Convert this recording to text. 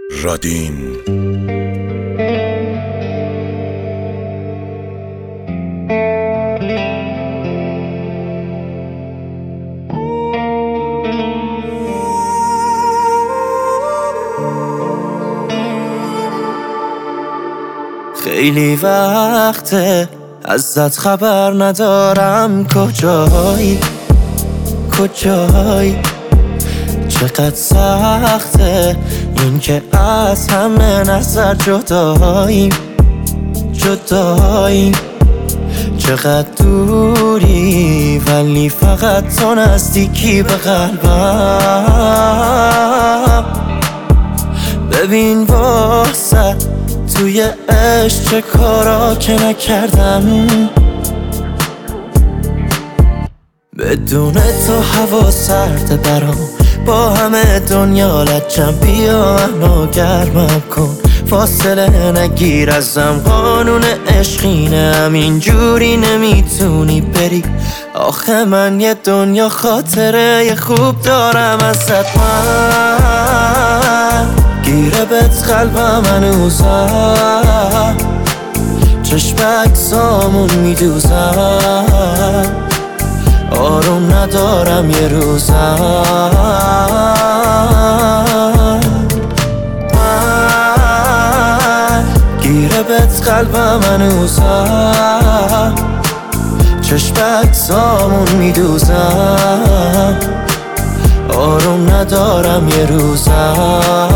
رادین خیلی وقته ازت خبر ندارم، کجایی چقدر سخته این که از همه نظر جداییم چقدر دوری ولی فقط تو نزدیکی به قلبم. ببین واسه توی عشق چه کارا که نکردم، بدون تو هوا سرده برام، با همه دنیا لجم، بیا منو گرمم کن، فاصله نگیر ازم، قانون عشقینه همینجوری نمیتونی بری. آخه من یه دنیا خاطره خوب دارم ازت، من گیره بهت قلبم هنوزم، چشم اکسامون میدوزم، آروم ندارم یه روزم، من گیره بهت قلبم هنوزم، چشم اکسامون میدوزم، آروم ندارم یه روزم.